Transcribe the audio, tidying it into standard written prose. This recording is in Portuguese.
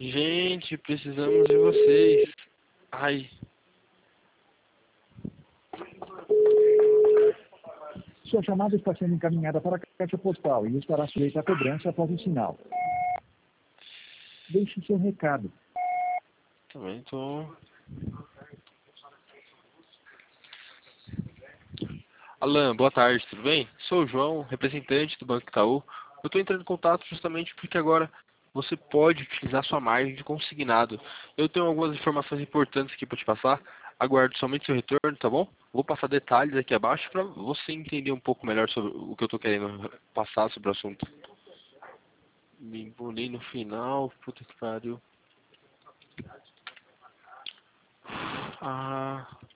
Gente, precisamos de vocês. Ai. Sua chamada está sendo encaminhada para a caixa postal e estará sujeita a cobrança após o sinal. Deixe seu recado. Também tô... Alan, boa tarde, tudo bem? Sou o João, representante do Banco Itaú. Eu estou entrando em contato justamente porque agora você pode utilizar sua margem de consignado. Eu tenho algumas informações importantes aqui para te passar. Aguardo somente seu retorno, tá bom? Vou passar detalhes aqui abaixo para você entender um pouco melhor sobre o que eu estou querendo passar sobre o assunto. Me embolei no final, puta que pariu. Ah...